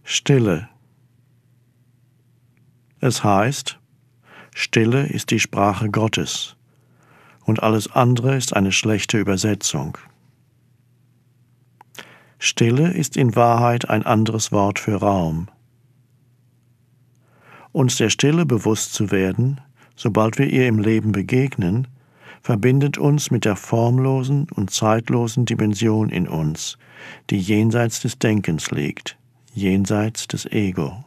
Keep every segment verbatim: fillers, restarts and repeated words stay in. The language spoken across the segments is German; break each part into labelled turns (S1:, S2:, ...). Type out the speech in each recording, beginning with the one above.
S1: Stille. Es heißt, Stille ist die Sprache Gottes und alles andere ist eine schlechte Übersetzung. Stille ist in Wahrheit ein anderes Wort für Raum. Uns der Stille bewusst zu werden, sobald wir ihr im Leben begegnen, verbindet uns mit der formlosen und zeitlosen Dimension in uns, die jenseits des Denkens liegt, jenseits des Ego.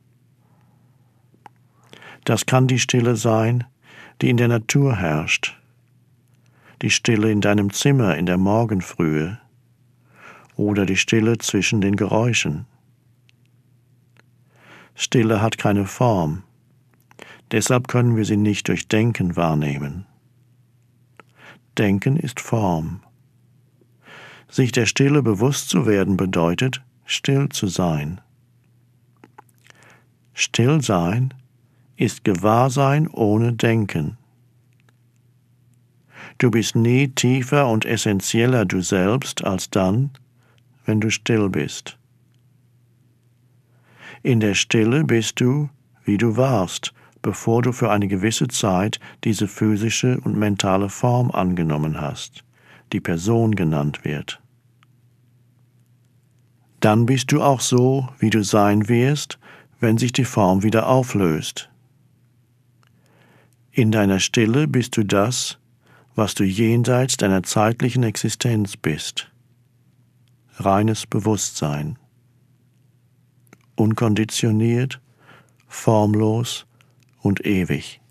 S1: Das kann die Stille sein, die in der Natur herrscht, die Stille in deinem Zimmer in der Morgenfrühe oder die Stille zwischen den Geräuschen. Stille hat keine Form, deshalb können wir sie nicht durch Denken wahrnehmen. Denken ist Form. Sich der Stille bewusst zu werden bedeutet, still zu sein. Stillsein ist Gewahrsein ohne Denken. Du bist nie tiefer und essentieller du selbst als dann, wenn du still bist. In der Stille bist du, wie du warst, bevor du für eine gewisse Zeit diese physische und mentale Form angenommen hast, die Person genannt wird. Dann bist du auch so, wie du sein wirst, wenn sich die Form wieder auflöst. In deiner Stille bist du das, was du jenseits deiner zeitlichen Existenz bist. Reines Bewusstsein. Unkonditioniert, formlos und ewig.